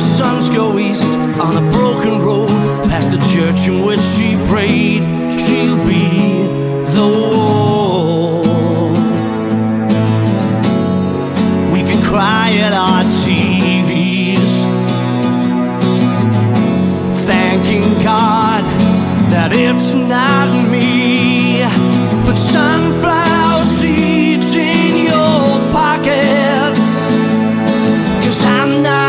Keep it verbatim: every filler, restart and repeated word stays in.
suns go east on a broken road past the church in which she prayed. She'll be the wall. We can cry at our T Vs, thanking God that it's not me. But sunflower seeds in your pockets, 'cause I'm not